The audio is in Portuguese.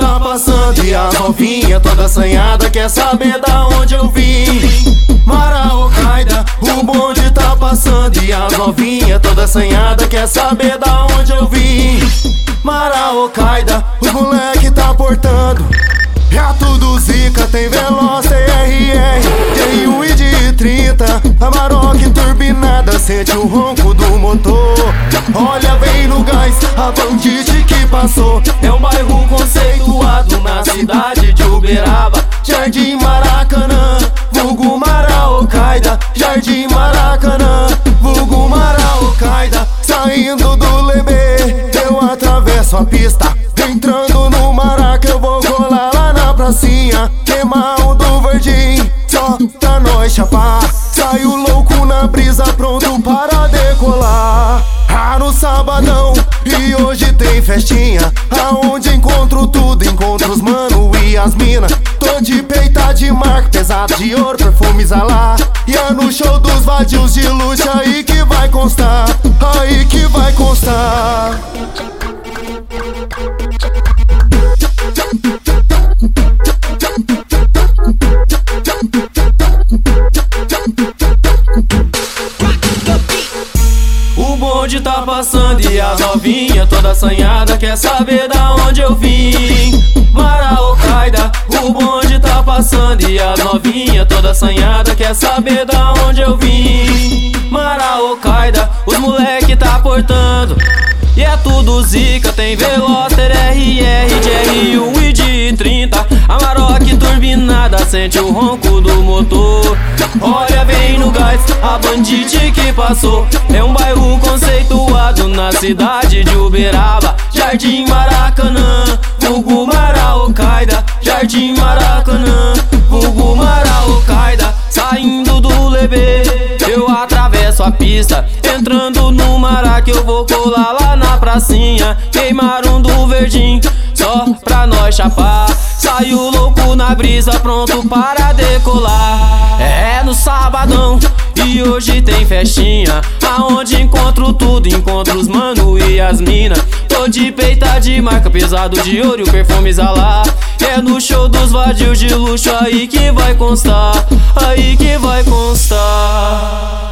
tá passando e a novinha toda assanhada quer saber da onde eu vim. Maraocaida, o bonde tá passando e a novinha toda assanhada quer saber da onde eu vim. Maraocaida, os moleque tá portando. É tudo zica, tem Veloz, TRR, J1 e de 30. Amarok turbinada, sente o ronco do motor. Olha, vem no gás, a Bandite que passou. É um bairro conceituado na cidade de Uberaba. Jardim Maracanã, vulgo Maraocaida. Jardim Maracanã, vulgo Maraocaida. Saindo do Lebê, eu atravesso a pista. Entrando no Maraca, eu vou colar lá na pracinha. Queimar um do verdinho, só pra nós chapar. Saio louco na brisa, pronto para decolar. No sabadão, e hoje tem festinha, aonde encontro tudo, encontro os mano e as mina. Tô de peita de marca, pesado de ouro, perfumes a lá. E é no show dos vadios de luxo, aí que vai constar, aí que vai constar. O bonde tá passando e a novinha toda assanhada quer saber da onde eu vim. Maraocaida, o bonde tá passando e a novinha toda assanhada quer saber da onde eu vim. Maraocaida, os moleque tá portando. E é tudo zica, tem Veloz, TRR, J1 e de 30. Amarok turbinada, sente o ronco do motor. Olha, vem no gás, a Bandite que passou. É um bairro conceituado na cidade de Uberaba. Jardim Maracanã, vulgo Maraocaida. Jardim Maracanã, vulgo Maraocaida. Saindo do Lebê, eu atravesso a pista. Entrando no Maraca, eu vou colar lá na pracinha. Queimar um do verdinho, só pra nós chapar. Saio louco na brisa, pronto para decolar. É no sabadão, e hoje tem festinha, aonde encontro tudo, encontro os mano e as mina. Tô de peita de marca, pesado de ouro e perfumes a lá. É no show dos vadios de luxo, aí que vai constar, aí que vai constar.